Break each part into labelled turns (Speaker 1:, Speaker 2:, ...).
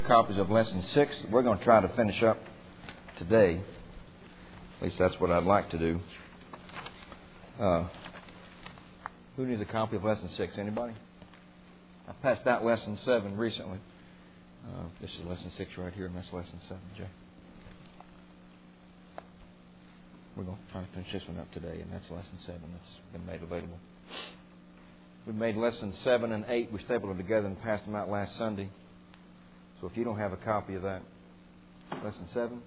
Speaker 1: copies of Lesson 6. We're going to try to finish up today. At least that's what I'd like to do. Who needs a copy of Lesson 6? Anybody? I passed out Lesson 7 recently. This is Lesson 6 right here, and that's Lesson 7, Jay. We're going to try to finish this one up today, and that's Lesson 7 that's been made available. We made Lessons 7 and 8. We stapled them together and passed them out last Sunday. So if you don't have a copy of that, Lesson 7,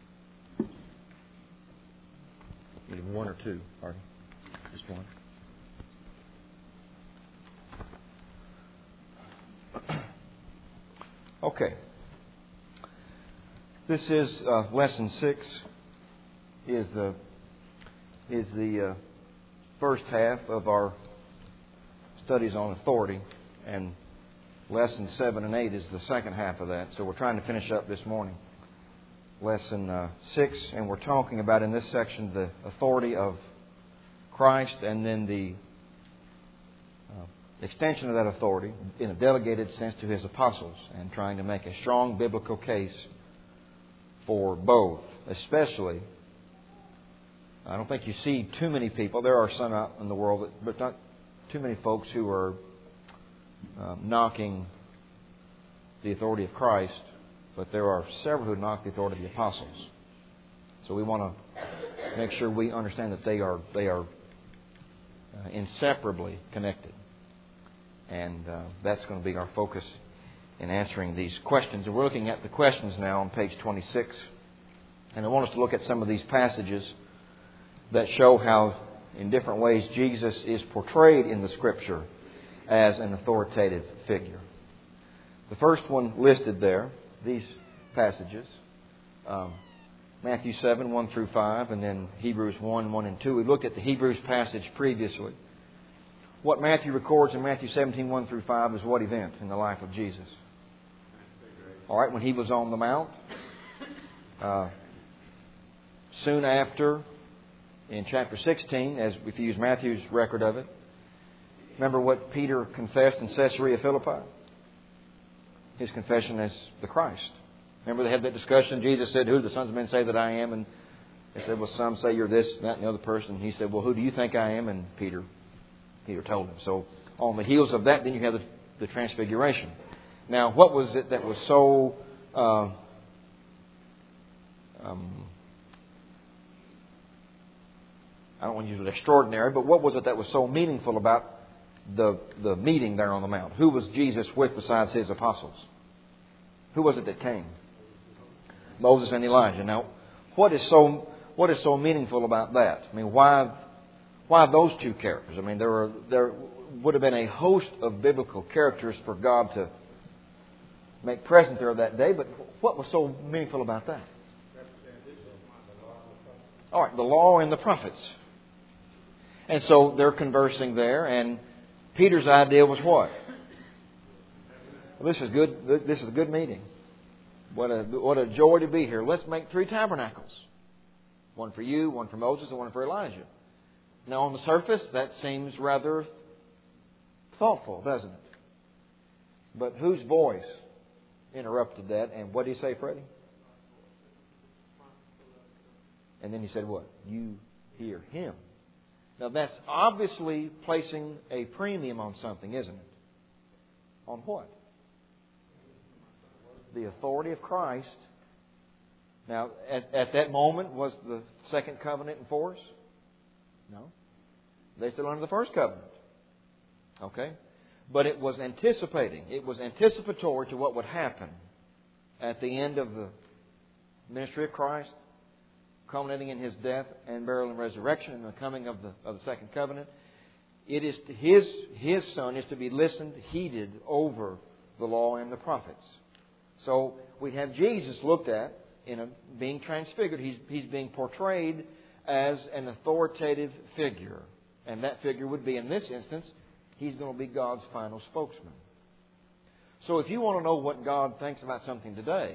Speaker 1: either one or two, Artie. Just one. Okay. This is Lesson 6. Is the first half of our studies on authority, and Lessons 7 and 8 is the second half of that. So we're trying to finish up this morning Lesson 6, and we're talking about in this section the authority of Christ and then the extension of that authority in a delegated sense to His apostles, and trying to make a strong biblical case for both, especially. I don't think you see too many people. There are some out in the world, but not too many folks who are knocking the authority of Christ. But there are several who knock the authority of the apostles. So we want to make sure we understand that they are inseparably connected, and that's going to be our focus in answering these questions. And we're looking at the questions now on page 26, and I want us to look at some of these passages that show how, in different ways, Jesus is portrayed in the Scripture as an authoritative figure. The first one listed there, these passages, Matthew 7, 1 through 5, and then Hebrews 1, 1 and 2. We looked at the Hebrews passage previously. What Matthew records in Matthew 17, 1 through 5 is what event in the life of Jesus? All right, when He was on the Mount. Soon after, in chapter 16, as if you use Matthew's record of it, remember what Peter confessed in Caesarea Philippi? His confession as the Christ. Remember they had that discussion. Jesus said, "Who do the sons of men say that I am?" And they said, "Well, some say you're this, that, and the other person." And He said, "Well, who do you think I am?" And Peter told him. So on the heels of that, then you have the Transfiguration. Now, what was it that was so I don't want to use it extraordinary, but what was it that was so meaningful about the meeting there on the Mount? Who was Jesus with besides His apostles? Who was it that came? Moses and Elijah. Now, what is so meaningful about that? I mean, why those two characters? I mean, there would have been a host of biblical characters for God to make present there that day, but what was so meaningful about that? All right, the law and the prophets. And so they're conversing there, and Peter's idea was what? Well, this is good. This is a good meeting. What a joy to be here. Let's make 3 tabernacles. One for you, one for Moses, and one for Elijah. Now, on the surface, that seems rather thoughtful, doesn't it? But whose voice interrupted that? And what did he say, Freddie? And then he said what? You hear Him. Now, that's obviously placing a premium on something, isn't it? On what? The authority of Christ. Now, at that moment, was the second covenant in force? No. They're still under the first covenant. Okay? But it was anticipating. It was anticipatory to what would happen at the end of the ministry of Christ, culminating in His death and burial and resurrection and the coming of the second covenant. It is His Son is to be heeded over the law and the prophets. So we have Jesus looked at being transfigured. He's being portrayed as an authoritative figure. And that figure would be, in this instance, He's going to be God's final spokesman. So if you want to know what God thinks about something today,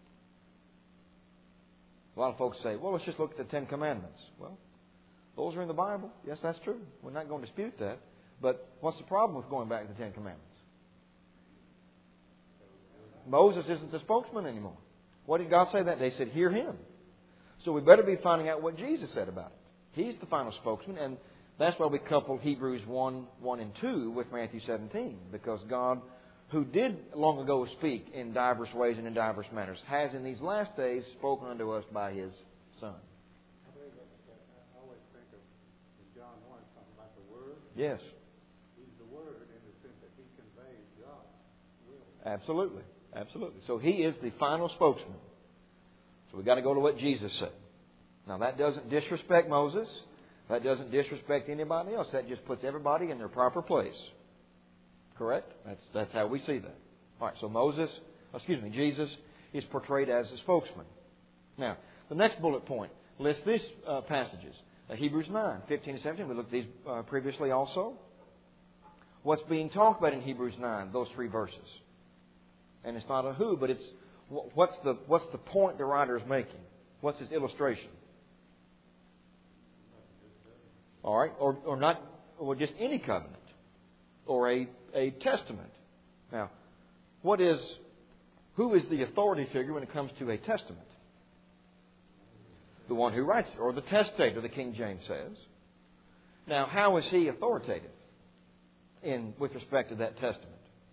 Speaker 1: a lot of folks say, well, let's just look at the 10 Commandments. Well, those are in the Bible. Yes, that's true. We're not going to dispute that. But what's the problem with going back to the 10 Commandments? Moses isn't the spokesman anymore. What did God say that? They said, hear him. So we better be finding out what Jesus said about it. He's the final spokesman, and that's why we couple Hebrews 1 and 2 with Matthew 17. Because God, who did long ago speak in diverse ways and in diverse manners, has in these last days spoken unto us by His Son.
Speaker 2: I always think of John 1 talking about the Word.
Speaker 1: Yes.
Speaker 2: He's the Word in the sense that He conveys God's will.
Speaker 1: Absolutely. Absolutely. So He is the final spokesman. So we've got to go to what Jesus said. Now that doesn't disrespect Moses. That doesn't disrespect anybody else. That just puts everybody in their proper place. Correct? That's how we see that. All right, so Jesus is portrayed as a spokesman. Now, the next bullet point lists these passages. Hebrews 9, 15 and 17. We looked at these previously also. What's being talked about in Hebrews 9, those three verses? And it's not a who, but it's what's the point the writer is making? What's his illustration? All right, or just any covenant, or a testament. Now, who is the authority figure when it comes to a testament? The one who writes it, or the testator, the King James says. Now, how is he authoritative with respect to that testament?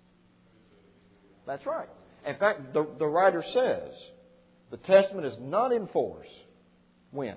Speaker 1: That's right. In fact, the writer says the testament is not in force. When?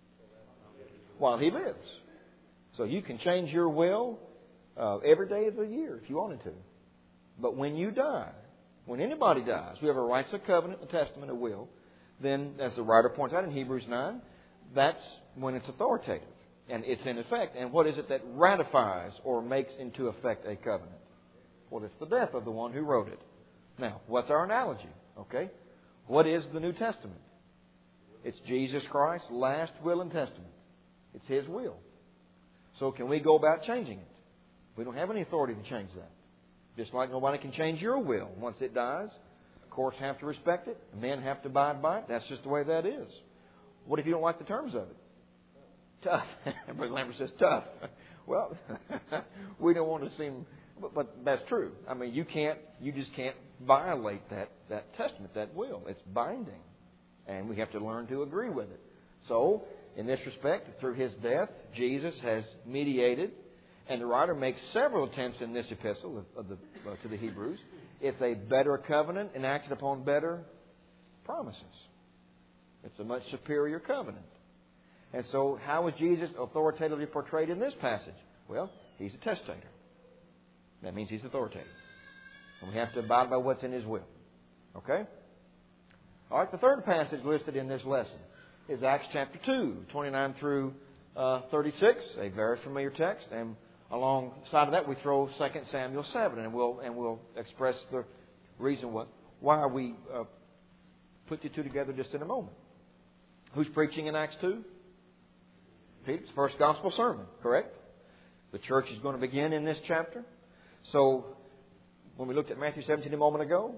Speaker 1: While he lives. So you can change your will every day of the year if you wanted to. But when you die, when anybody dies, whoever writes a covenant, a testament, a will, then, as the writer points out in Hebrews 9, that's when it's authoritative. And it's in effect. And what is it that ratifies or makes into effect a covenant? Well, it's the death of the one who wrote it. Now, what's our analogy? Okay. What is the New Testament? It's Jesus Christ's last will and testament. It's His will. So can we go about changing it? We don't have any authority to change that. Just like nobody can change your will. Once it dies, courts have to respect it. Men have to abide by it. That's just the way that is. What if you don't like the terms of it? Tough. Brother Lambert says tough. Well, we don't want to seem... But that's true. I mean, you just can't violate that testament, that will. It's binding. And we have to learn to agree with it. So, in this respect, through His death, Jesus has mediated. And the writer makes several attempts in this epistle to the Hebrews. It's a better covenant enacted upon better promises. It's a much superior covenant. And so, how is Jesus authoritatively portrayed in this passage? Well, He's a testator. That means He's authoritative. And we have to abide by what's in His will. Okay? All right, the third passage listed in this lesson is Acts chapter 2, 29 through 36, a very familiar text. And alongside of that, we throw 2 Samuel 7, and we'll express the reason why we put the two together just in a moment. Who's preaching in Acts 2? Peter's first gospel sermon, correct? The church is going to begin in this chapter. So, when we looked at Matthew 17 a moment ago,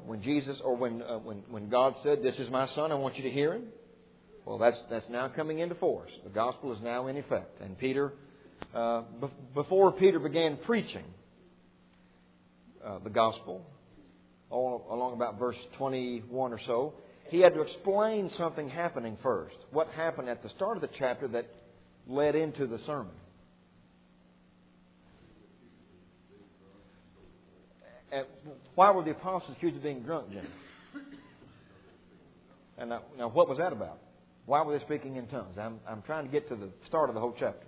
Speaker 1: when God said, "This is my Son, I want you to hear Him," well, that's now coming into force. The gospel is now in effect. And Peter, before Peter began preaching the gospel, all along about verse 21 or so, he had to explain something happening first. What happened at the start of the chapter that led into the sermon? And why were the apostles accused of being drunk, Jimmy? And now, what was that about? Why were they speaking in tongues? I'm trying to get to the start of the whole chapter.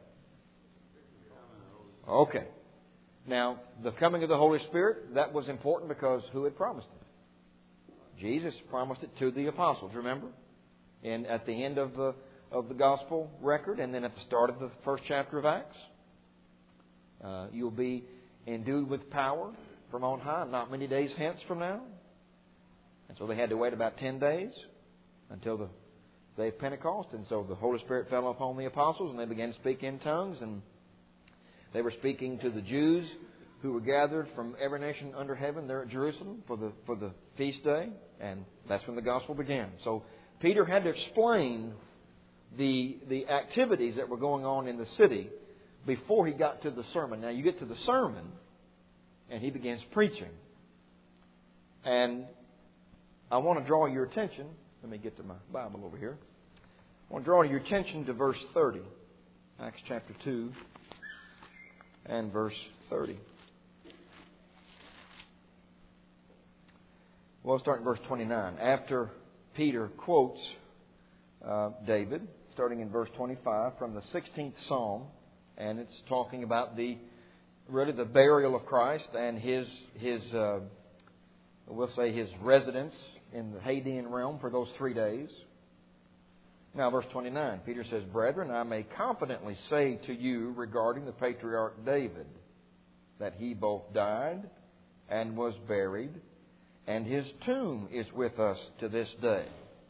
Speaker 1: Okay. Now, the coming of the Holy Spirit, that was important because who had promised it? Jesus promised it to the apostles, remember? And at the end of the gospel record, and then at the start of the first chapter of Acts, you'll be endued with power from on high, not many days hence from now. And so they had to wait about 10 days until the day of Pentecost. And so the Holy Spirit fell upon the apostles and they began to speak in tongues. And they were speaking to the Jews who were gathered from every nation under heaven there at Jerusalem for the feast day. And that's when the gospel began. So Peter had to explain the activities that were going on in the city before he got to the sermon. Now you get to the sermon, and he begins preaching. And I want to draw your attention. Let me get to my Bible over here. I want to draw your attention to verse 30. Acts chapter 2 and verse 30. We'll start in verse 29. After Peter quotes David, starting in verse 25 from the 16th Psalm, and it's talking about the burial of Christ and his residence in the Hadean realm for those 3 days. Now, verse 29, Peter says, "Brethren, I may confidently say to you regarding the patriarch David, that he both died and was buried, and his tomb is with us to this day.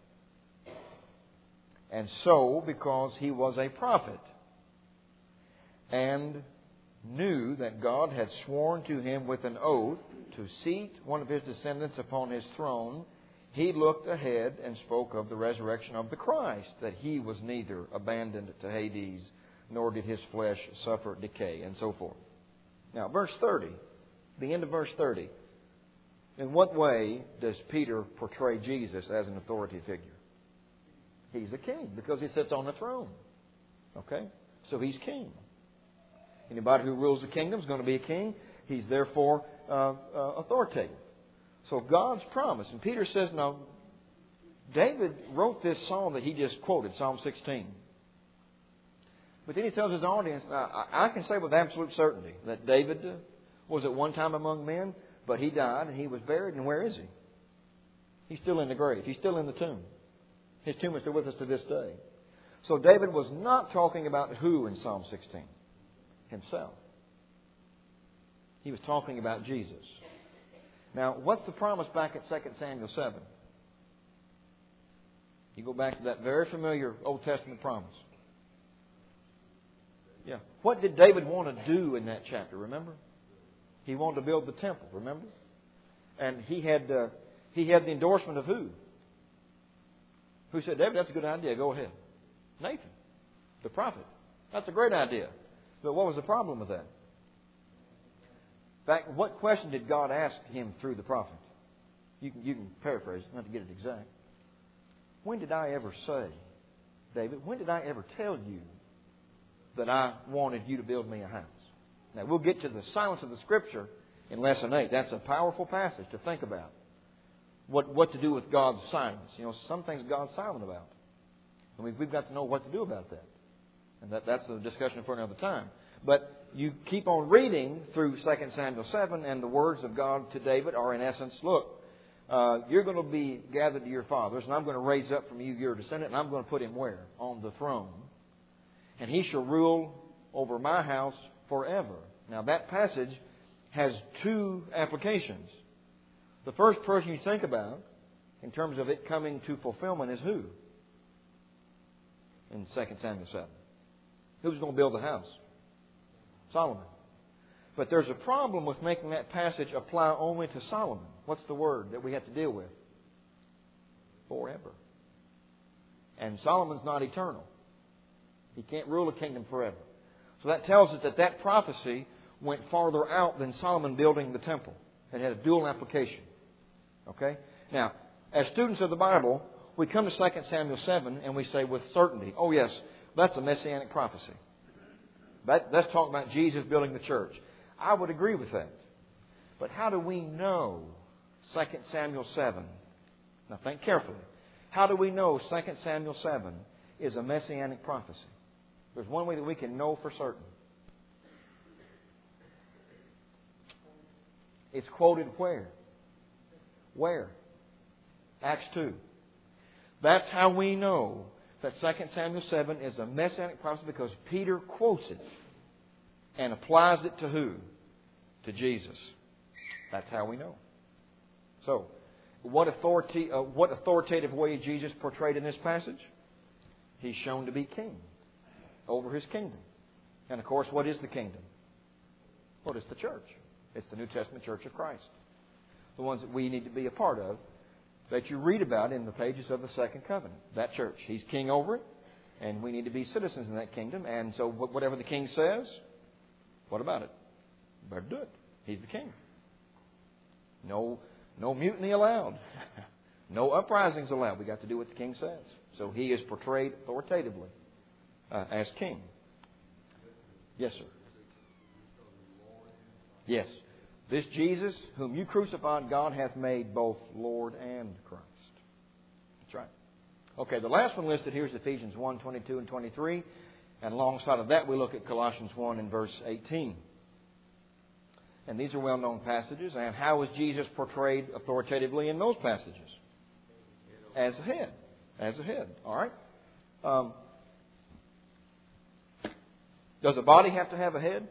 Speaker 1: And so, because he was a prophet, and knew that God had sworn to him with an oath to seat one of his descendants upon his throne, he looked ahead and spoke of the resurrection of the Christ, that he was neither abandoned to Hades, nor did his flesh suffer decay," and so forth. Now, verse 30, the end of verse 30. In what way does Peter portray Jesus as an authority figure? He's a king because he sits on the throne. Okay? So he's king. Anybody who rules the kingdom is going to be a king. He's therefore authoritative. So God's promise. And Peter says, now, David wrote this psalm that he just quoted, Psalm 16. But then he tells his audience, I can say with absolute certainty that David was at one time among men, but he died and he was buried. And where is he? He's still in the grave. He's still in the tomb. His tomb is still with us to this day. So David was not talking about who in Psalm 16? Himself. He was talking about Jesus. Now, what's the promise back at 2 Samuel 7? You go back to that very familiar Old Testament promise. Yeah. What did David want to do in that chapter, remember? He wanted to build the temple, remember? And he had the endorsement of who? Who said, David, that's a good idea, go ahead. Nathan, the prophet. That's a great idea. But what was the problem with that? In fact, what question did God ask him through the prophet? You can paraphrase it, not to get it exact. When did I ever say, David, when did I ever tell you that I wanted you to build me a house? Now, we'll get to the silence of the Scripture in Lesson 8. That's a powerful passage to think about. What to do with God's silence. You know, some things God's silent about. And we've got to know what to do about that. And that's a discussion for another time. But you keep on reading through 2 Samuel 7, and the words of God to David are in essence, look, you're going to be gathered to your fathers, and I'm going to raise up from you your descendant, and I'm going to put him where? On the throne. And he shall rule over my house forever. Now that passage has two applications. The first person you think about, in terms of it coming to fulfillment, is who? In 2 Samuel 7. Who's going to build the house? Solomon. But there's a problem with making that passage apply only to Solomon. What's the word that we have to deal with? Forever. And Solomon's not eternal. He can't rule a kingdom forever. So that tells us that prophecy went farther out than Solomon building the temple. It had a dual application. Okay? Now, as students of the Bible, we come to 2 Samuel 7 and we say with certainty, oh yes, that's a messianic prophecy. That's talking about Jesus building the church. I would agree with that. But how do we know 2 Samuel 7? Now think carefully. How do we know 2 Samuel 7 is a messianic prophecy? There's one way that we can know for certain. It's quoted where? Where? Acts 2. That's how we know that 2 Samuel 7 is a messianic prophecy, because Peter quotes it and applies it to who? To Jesus. That's how we know. So, what authoritative way is Jesus portrayed in this passage? He's shown to be king over his kingdom. And of course, what is the kingdom? Well, it's the church. It's the New Testament Church of Christ. The ones that we need to be a part of, that you read about in the pages of the Second Covenant. That church. He's king over it, and we need to be citizens in that kingdom. And so whatever the king says, what about it? Better do it. He's the king. No mutiny allowed. No uprisings allowed. We got to do what the king says. So he is portrayed authoritatively as king. Yes, sir. Yes. This Jesus, whom you crucified, God hath made both Lord and Christ. That's right. Okay, the last one listed here is Ephesians 1, 22 and 23. And alongside of that, we look at Colossians 1 and verse 18. And these are well-known passages. And how is Jesus portrayed authoritatively in those passages? As a head. As a head. All right. Does a body have to have a head?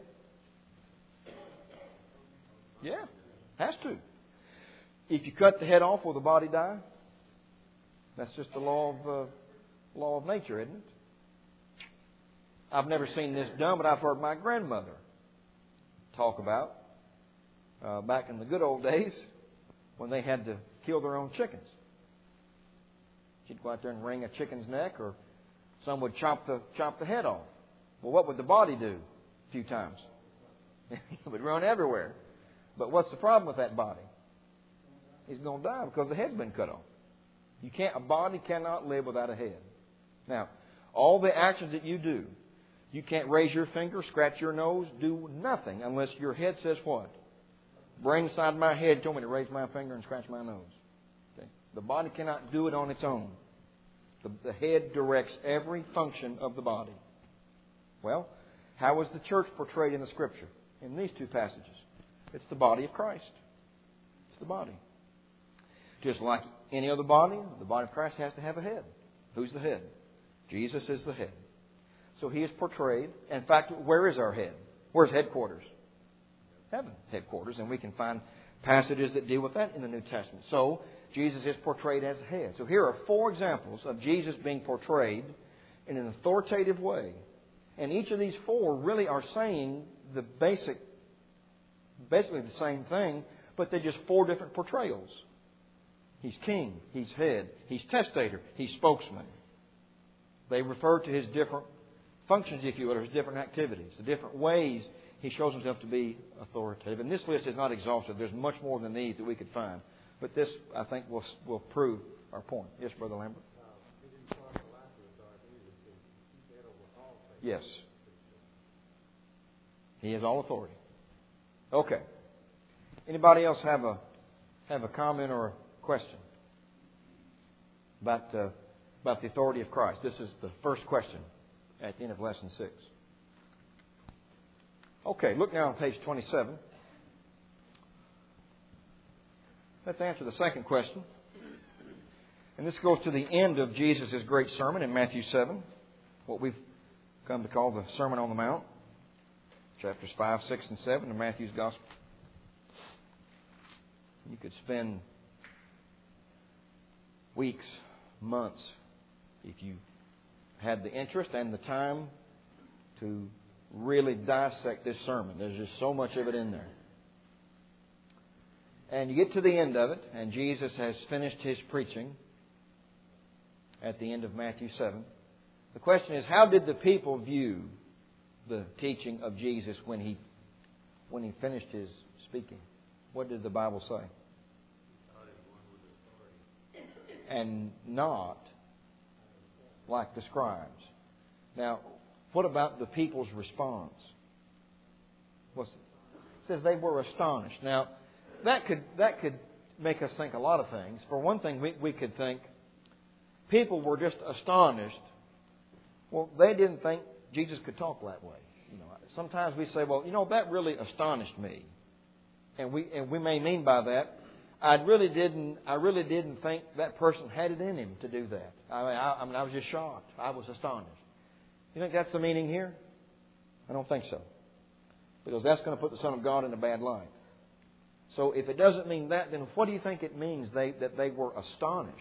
Speaker 1: Yeah, has to. If you cut the head off, will the body die? That's just the law of nature, isn't it? I've never seen this done, but I've heard my grandmother talk about back in the good old days when they had to kill their own chickens. She'd go out there and wring a chicken's neck, or some would chop the head off. Well, what would the body do a few times? It would run everywhere. But what's the problem with that body? He's going to die because the head's been cut off. A body cannot live without a head. Now, all the actions that you do, you can't raise your finger, scratch your nose, do nothing unless your head says what? Brain inside my head told me to raise my finger and scratch my nose. Okay? The body cannot do it on its own. The head directs every function of the body. Well, how is the church portrayed in the Scripture? In these two passages. It's the body of Christ. It's the body. Just like any other body, the body of Christ has to have a head. Who's the head? Jesus is the head. So He is portrayed. In fact, where is our head? Where's headquarters? Heaven, headquarters. And we can find passages that deal with that in the New Testament. So, Jesus is portrayed as a head. So here are 4 examples of Jesus being portrayed in an authoritative way. And each of these 4 really are saying the basically the same thing, but they're just 4 different portrayals. He's king, He's head, He's testator, He's spokesman. They refer to His different functions, if you will, or His different activities, the different ways He shows Himself to be authoritative. And this list is not exhaustive. There's much more than these that we could find. But this, I think, will prove our point. Yes, Brother Lambert? Yes. He has all authority. Okay. Anybody else have a comment or a question about the authority of Christ? This is the first question at the end of lesson 6. Okay, look now on page 27. Let's answer the second question. And this goes to the end of Jesus' great sermon in Matthew 7, what we've come to call the Sermon on the Mount. Chapters 5, 6, and 7 of Matthew's Gospel. You could spend weeks, months, if you had the interest and the time to really dissect this sermon. There's just so much of it in there. And you get to the end of it, and Jesus has finished His preaching at the end of Matthew 7. The question is, how did the people view the teaching of Jesus when he finished His speaking? What did the Bible say? And not like the scribes. Now, what about the people's response? It says they were astonished. Now, that could make us think a lot of things. For one thing, we could think people were just astonished. Well, they didn't think Jesus could talk that way. Sometimes we say, well, that really astonished me. And we may mean by that, I really didn't think that person had it in him to do that. I was just shocked. I was astonished. You think that's the meaning here? I don't think so. Because that's going to put the Son of God in a bad light. So if it doesn't mean that, then what do you think it means that they were astonished?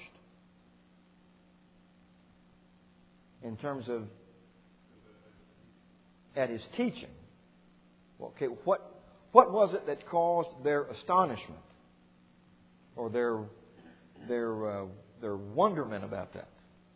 Speaker 1: In terms of at His teaching. Okay, what was it that caused their astonishment? Or their wonderment about that?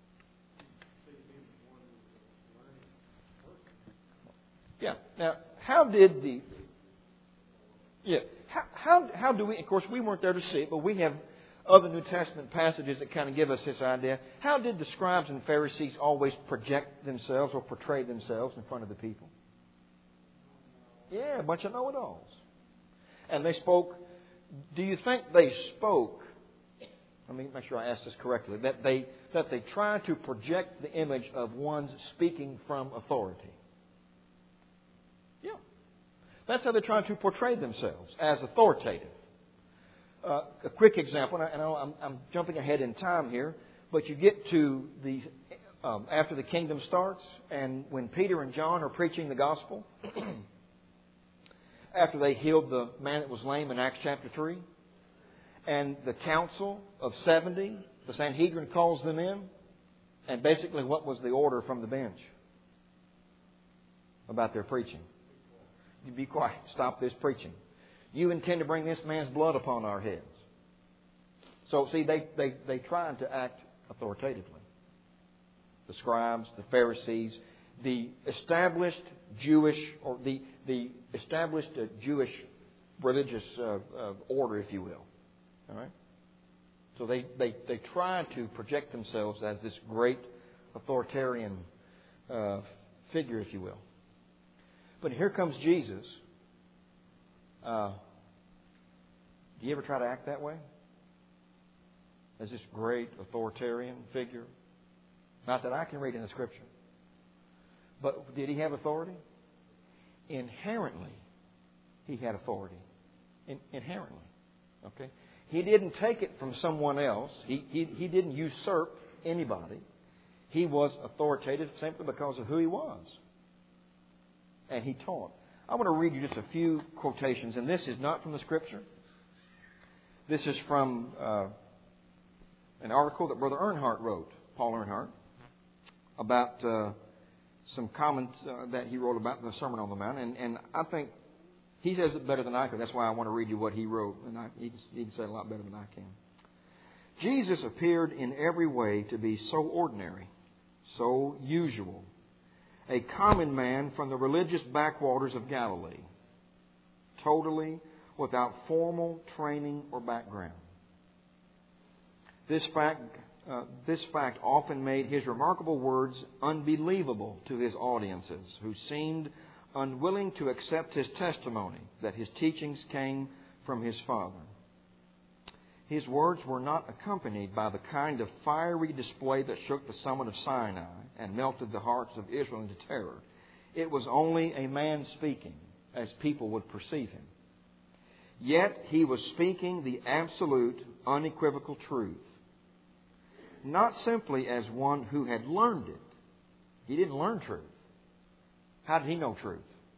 Speaker 1: Yeah. Now, how do we, of course we weren't there to see it, but we have other New Testament passages that kind of give us this idea. How did the scribes and Pharisees always project themselves or portray themselves in front of the people? Yeah, a bunch of know-it-alls. And they spoke. Do you think they spoke? Let me make sure I ask this correctly. That they tried to project the image of one's speaking from authority. Yeah. That's how they tried to portray themselves, as authoritative. A quick example, and I know I'm jumping ahead in time here, but you get to the after the kingdom starts, and when Peter and John are preaching the gospel, after they healed the man that was lame in Acts chapter 3, and the council of 70, the Sanhedrin calls them in, and basically what was the order from the bench about their preaching? You be quiet. Stop this preaching. You intend to bring this man's blood upon our heads. So, see, they tried to act authoritatively. The scribes, the Pharisees, the established Jewish, or the established Jewish religious order, if you will. All right? So they tried to project themselves as this great authoritarian figure, if you will. But here comes Jesus. Do you ever try to act that way? As this great authoritarian figure? Not that I can read in the Scripture. But did He have authority? Inherently, He had authority. Inherently. Okay? He didn't take it from someone else. He didn't usurp anybody. He was authoritative simply because of who He was. And He taught. I want to read you just a few quotations, and this is not from the Scripture. This is from an article that Brother Earnhardt wrote, Paul Earnhardt, about some comments that he wrote about the Sermon on the Mount. And I think he says it better than I could. That's why I want to read you what he wrote. And he can say it a lot better than I can. Jesus appeared in every way to be so ordinary, so usual, a common man from the religious backwaters of Galilee, totally without formal training or background. This fact often made his remarkable words unbelievable to his audiences, who seemed unwilling to accept his testimony that his teachings came from his Father. His words were not accompanied by the kind of fiery display that shook the summit of Sinai and melted the hearts of Israel into terror. It was only a man speaking, as people would perceive him. Yet he was speaking the absolute, unequivocal truth. Not simply as one who had learned it. He didn't learn truth. How did he know truth?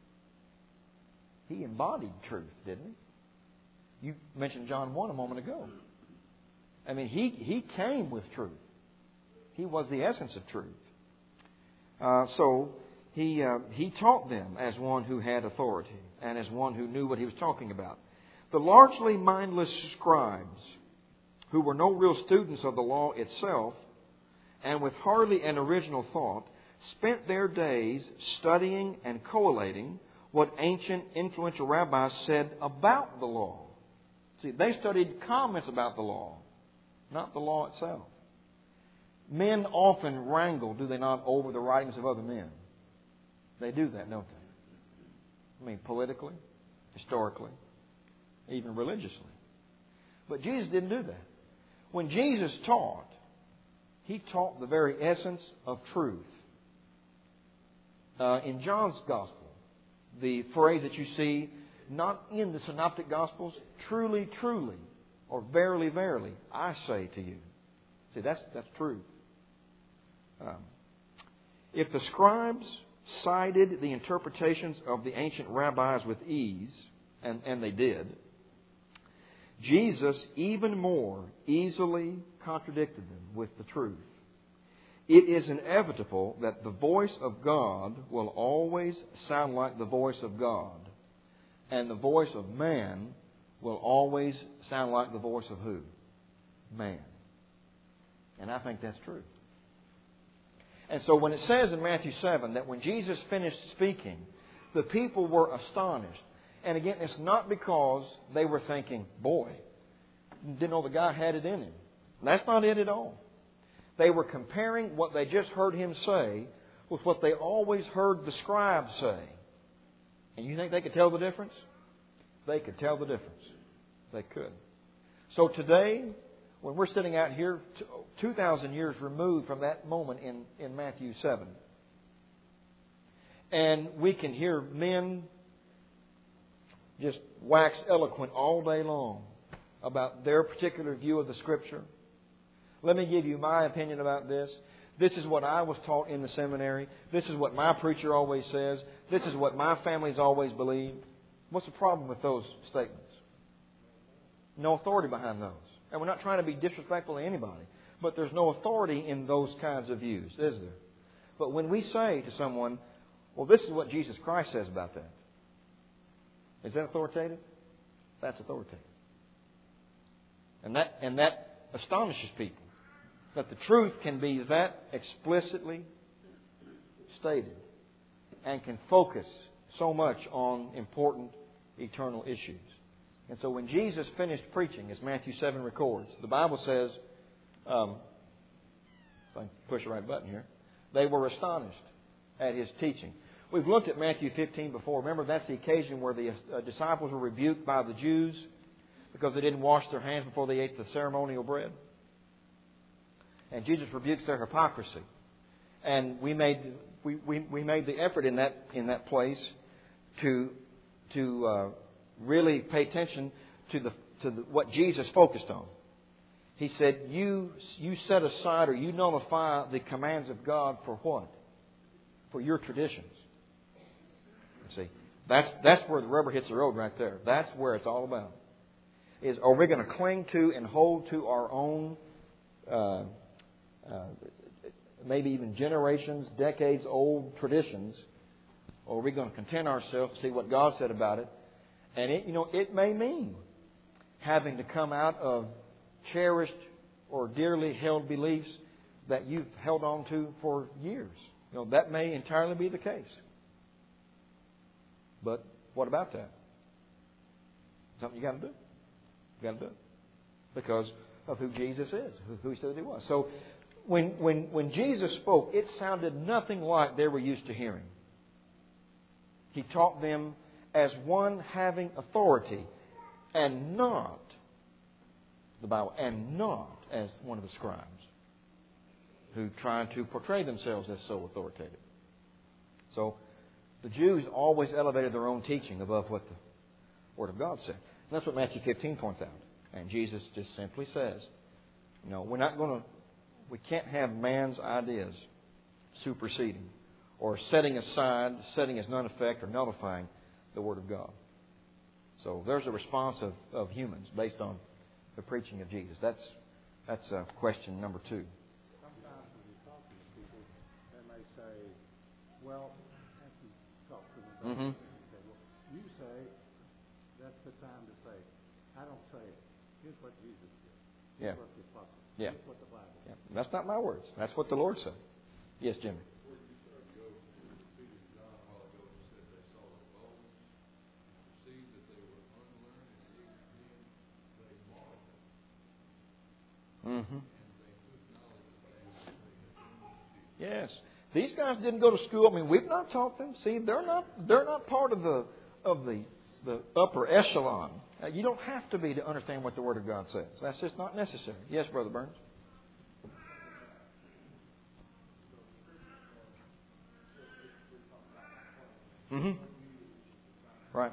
Speaker 1: He embodied truth, didn't he? You mentioned John 1 a moment ago. I mean, he came with truth. He was the essence of truth. So he taught them as one who had authority and as one who knew what he was talking about. The largely mindless scribes, who were no real students of the law itself, and with hardly an original thought, spent their days studying and collating what ancient influential rabbis said about the law. See, they studied comments about the law, not the law itself. Men often wrangle, do they not, over the writings of other men. They do that, don't they? I mean, politically, historically, even religiously. But Jesus didn't do that. When Jesus taught, He taught the very essence of truth. In John's Gospel, the phrase that you see, not in the Synoptic Gospels, truly, truly, or verily, verily, I say to you. See, that's truth. If the scribes cited the interpretations of the ancient rabbis with ease, and they did, Jesus even more easily contradicted them with the truth. It is inevitable that the voice of God will always sound like the voice of God, and the voice of man will always sound like the voice of who? Man. And I think that's true. And so when it says in Matthew 7 that when Jesus finished speaking, the people were astonished. And again, it's not because they were thinking, boy, didn't know the guy had it in him. And that's not it at all. They were comparing what they just heard him say with what they always heard the scribes say. And you think they could tell the difference? They could tell the difference. They could. So today, when we're sitting out here 2,000 years removed from that moment in Matthew 7, and we can hear men just wax eloquent all day long about their particular view of the Scripture. Let me give you my opinion about this. This is what I was taught in the seminary. This is what my preacher always says. This is what my family's always believed. What's the problem with those statements? No authority behind those. And we're not trying to be disrespectful to anybody. But there's no authority in those kinds of views, is there? But when we say to someone, well, this is what Jesus Christ says about that. Is that authoritative? That's authoritative. And that astonishes people. That the truth can be that explicitly stated and can focus so much on important eternal issues. And so when Jesus finished preaching, as Matthew 7 records, the Bible says, if I can push the right button here, they were astonished at His teaching. We've looked at Matthew 15 before. Remember, that's the occasion where the disciples were rebuked by the Jews because they didn't wash their hands before they ate the ceremonial bread. And Jesus rebukes their hypocrisy. And we made the effort in that place to really pay attention to what Jesus focused on. He said, you set aside or you nullify the commands of God for what? For your traditions. You see, that's where the rubber hits the road right there. That's where it's all about. Are we going to cling to and hold to our own maybe even generations, decades old traditions, or are we going to content ourselves to see what God said about it? And it may mean having to come out of cherished or dearly held beliefs that you've held on to for years. That may entirely be the case. But what about that? Something you got to do. You got to do it because of who Jesus is, who He said He was. So when Jesus spoke, it sounded nothing like they were used to hearing. He taught them as one having authority, and not the Bible, and not as one of the scribes who tried to portray themselves as so authoritative. So the Jews always elevated their own teaching above what the Word of God said. And that's what Matthew 15 points out. And Jesus just simply says, we can't have man's ideas superseding or setting as none effect or nullifying the Word of God. So there's a response of humans based on the preaching of Jesus. That's question number 2.
Speaker 2: Sometimes when you talk to people, they may say, well, after you talk to them,
Speaker 1: Mm-hmm.
Speaker 2: they say, well, you say that's the time to say, I don't say it. Here's what Jesus did. Here's what the apostle said.
Speaker 1: Yeah.
Speaker 2: Here's what the Bible said.
Speaker 1: Yeah. That's not my words. That's what the Lord said. Yes, Jimmy. Mm-hmm. Yes, these guys didn't go to school. I mean, we've not taught them. See, they're not part of the upper echelon. You don't have to be to understand what the Word of God says. That's just not necessary. Yes, Brother Burns. Mm-hmm. Right.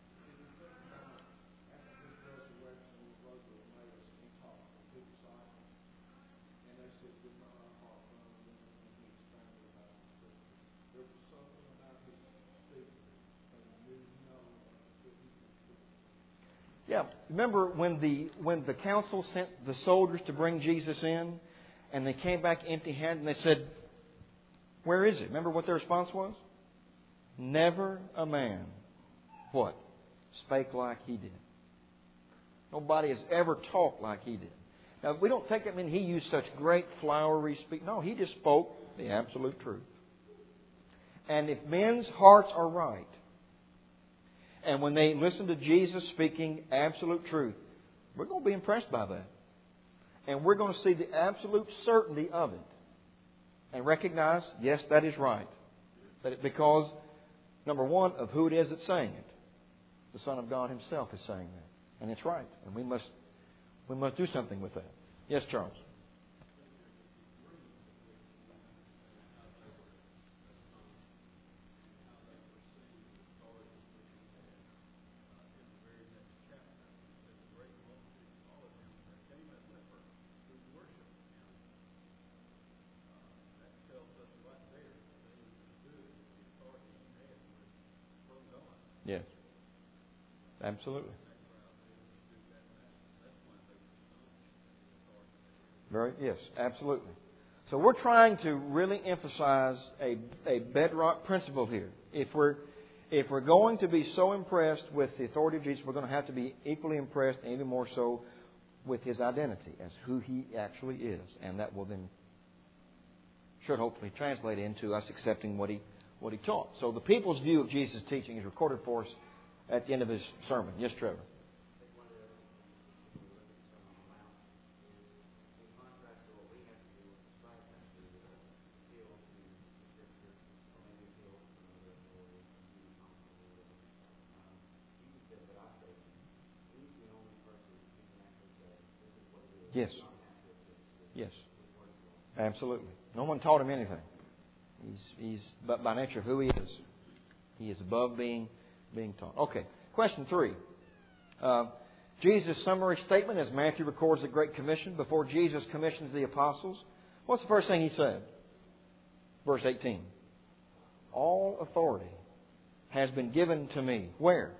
Speaker 1: Yeah, remember when the council sent the soldiers to bring Jesus in, and they came back empty-handed, and they said, "Where is it?" Remember what their response was? Never a man, what? Spake like he did. Nobody has ever talked like he did. Now, we don't take it, he used such great flowery speech. No, he just spoke the absolute truth. And if men's hearts are right, and when they listen to Jesus speaking absolute truth, We're going to be impressed by that. And we're going to see the absolute certainty of it. And recognize, yes, that is right. Because, number one, of who it is that's saying it. The Son of God Himself is saying that. And it's right. And we must do something with that. Yes, Charles? Yes. Absolutely. Yes, absolutely. So we're trying to really emphasize a bedrock principle here. If we're going to be so impressed with the authority of Jesus, we're going to have to be equally impressed, and even more so, with His identity as who He actually is. And that will then should hopefully translate into us accepting what He taught. So the people's view of Jesus' teaching is recorded for us at the end of His sermon. Yes, Trevor? Yes. Yes. Absolutely. No one taught Him anything. But by nature of who He is above being taught. Okay. Question 3. Jesus' summary statement as Matthew records the Great Commission before Jesus commissions the apostles. What's the first thing He said? Verse 18. All authority has been given to me. Where?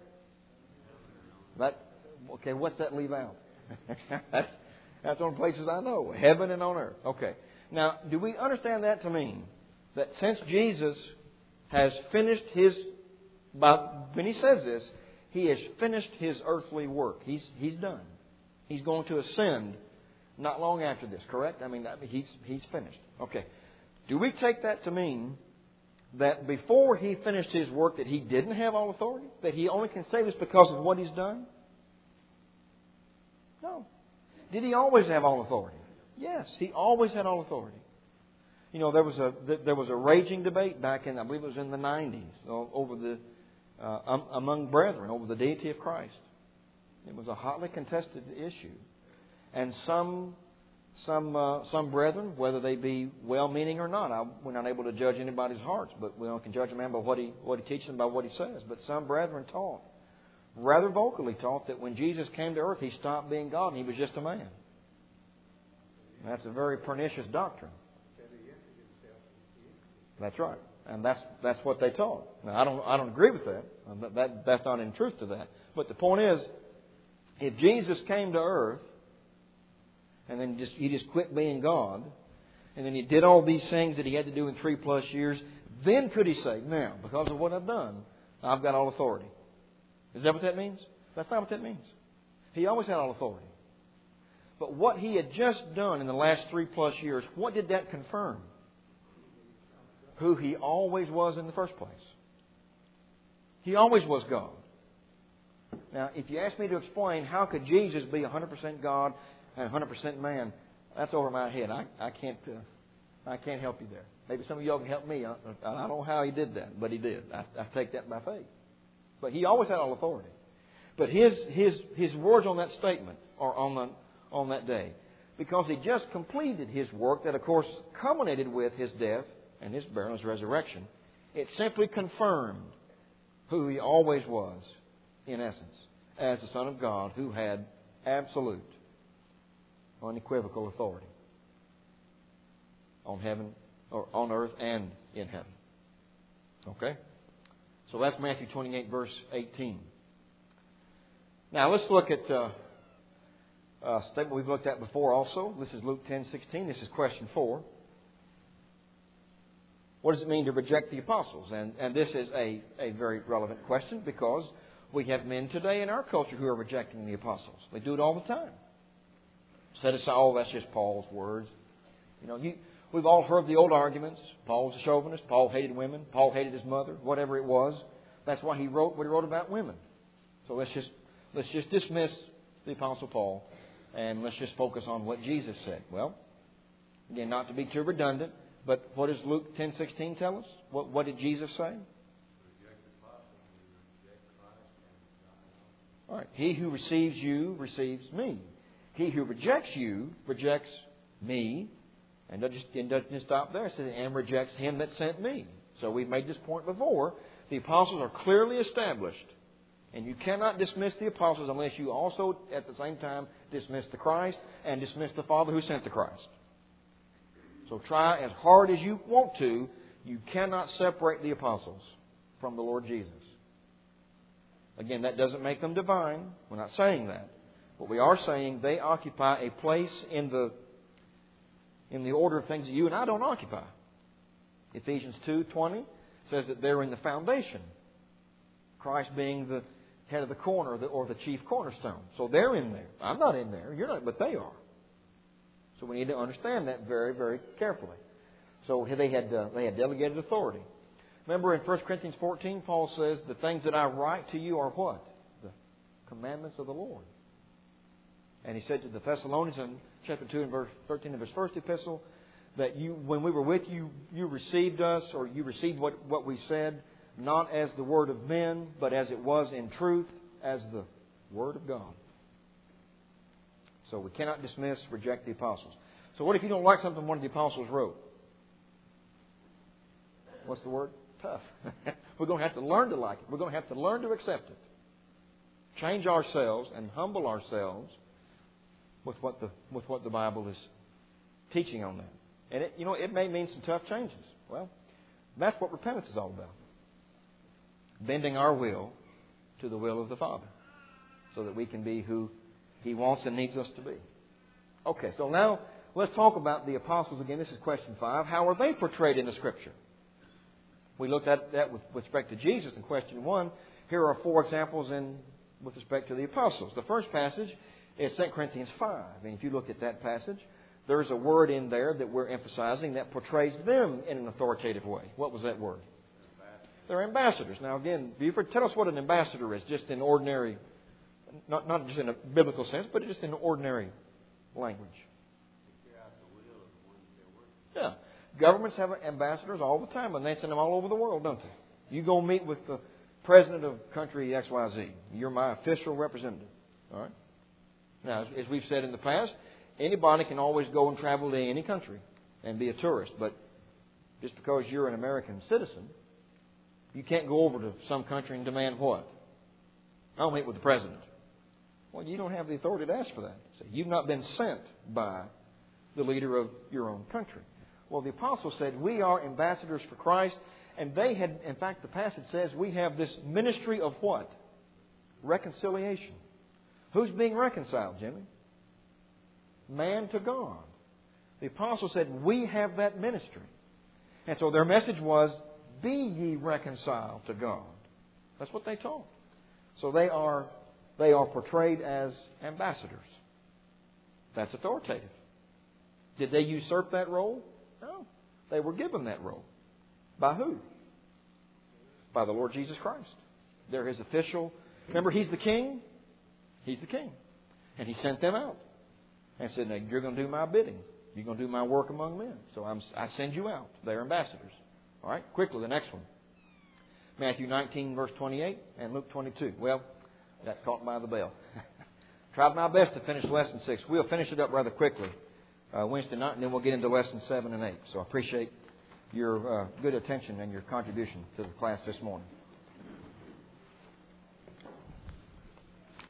Speaker 1: Okay, what's that leave out? That's on places I know. Heaven and on earth. Okay. Now, do we understand that to mean that since Jesus has finished when He says this, He has finished His earthly work. He's done. He's going to ascend not long after this, correct? I mean, He's finished. Okay. Do we take that to mean that before He finished His work that He didn't have all authority? That He only can say this because of what He's done? No. Did He always have all authority? Yes, He always had all authority. You know, there was a raging debate back in, I believe it was in the 90s, over among brethren over the deity of Christ. It was a hotly contested issue, and some brethren, whether they be well-meaning or not, we're not able to judge anybody's hearts, but we can judge a man by what he teaches and by what he says. But some brethren rather vocally taught that when Jesus came to earth, He stopped being God and He was just a man. That's a very pernicious doctrine. That's right, and that's what they taught. Now, I don't agree with that. That's not in truth to that. But the point is, if Jesus came to earth and then He just quit being God, and then He did all these things that He had to do in 3+ years, then could He say, now, because of what I've done, I've got all authority? Is that what that means? That's not what that means. He always had all authority. But what He had just done in the last 3+ years, what did that confirm? Who He always was in the first place. He always was God. Now, if you ask me to explain how could Jesus be 100% God and 100% man, that's over my head. I can't help you there. Maybe some of y'all can help me. I don't know how He did that, but He did. I take that by faith. But He always had all authority. But His words on that statement are on that day, because He just completed His work that, of course, culminated with His death and His burial and His resurrection. It simply confirmed who He always was, in essence, as the Son of God who had absolute, unequivocal authority on heaven, or on earth and in heaven. Okay? So that's Matthew 28, verse 18. Now let's look at a statement we've looked at before also. This is Luke 10:16. This is question 4. What does it mean to reject the apostles? And this is a very relevant question, because we have men today in our culture who are rejecting the apostles. They do it all the time. Set aside, that's just Paul's words. We've all heard the old arguments. Paul was a chauvinist. Paul hated women. Paul hated his mother. Whatever it was. That's why he wrote what he wrote about women. So let's just dismiss the Apostle Paul, and let's just focus on what Jesus said. Well, again, not to be too redundant, but what does Luke 10:16 tell us? What did Jesus say? All right. He who receives you receives me. He who rejects you rejects me. And doesn't just stop there. It says, and rejects Him that sent me. So we've made this point before. The apostles are clearly established. And you cannot dismiss the apostles unless you also, at the same time, dismiss the Christ and dismiss the Father who sent the Christ. So try as hard as you want to, you cannot separate the apostles from the Lord Jesus. Again, that doesn't make them divine. We're not saying that. But we are saying they occupy a place in the order of things that you and I don't occupy. Ephesians 2:20 says that they're in the foundation. Christ being the head of the corner or the chief cornerstone. So they're in there. I'm not in there. You're not, but they are. So we need to understand that very, very carefully. So they had delegated authority. Remember in 1 Corinthians 14, Paul says, the things that I write to you are what? The commandments of the Lord. And he said to the Thessalonians in chapter 2 and verse 13 of his first epistle, that when we were with you, you received us, or you received what we said, not as the word of men, but as it was in truth, as the Word of God. So we cannot reject the apostles. So what if you don't like something one of the apostles wrote? What's the word? Tough. We're going to have to learn to like it. We're going to have to learn to accept it. Change ourselves and humble ourselves with what the Bible is teaching on that. And it may mean some tough changes. Well, that's what repentance is all about. Bending our will to the will of the Father, so that we can be who He wants and needs us to be. Okay, so now let's talk about the apostles again. This is question 5. How are they portrayed in the Scripture? We looked at that with respect to Jesus in question 1. Here are 4 examples with respect to the apostles. The first passage is 2 Corinthians 5. And if you look at that passage, there's a word in there that we're emphasizing that portrays them in an authoritative way. What was that word? They're ambassadors. Now again, Buford, tell us what an ambassador is, just in ordinary, not just in a biblical sense, but just in ordinary language. Yeah. Governments have ambassadors all the time, and they send them all over the world, don't they? You go meet with the president of country XYZ. You're my official representative. All right? Now, as we've said in the past, anybody can always go and travel to any country and be a tourist. But just because you're an American citizen, you can't go over to some country and demand what? I'll meet with the president. Well, you don't have the authority to ask for that. So you've not been sent by the leader of your own country. Well, the apostle said, we are ambassadors for Christ. And they had, in fact, the passage says, we have this ministry of what? Reconciliation. Who's being reconciled, Jimmy? Man to God. The apostle said, we have that ministry. And so their message was, be ye reconciled to God. That's what they taught. So they are portrayed as ambassadors. That's authoritative. Did they usurp that role? No. They were given that role. By who? By the Lord Jesus Christ. They're His official. Remember, He's the King. He's the King. And He sent them out. And said, now you're going to do my bidding. You're going to do my work among men. So I send you out. They're ambassadors. All right, quickly, the next one. Matthew 19, verse 28, and Luke 22. Well, got caught by the bell. Tried my best to finish lesson 6. We'll finish it up rather quickly Wednesday night, and then we'll get into lessons 7 and 8. So I appreciate your good attention and your contribution to the class this morning.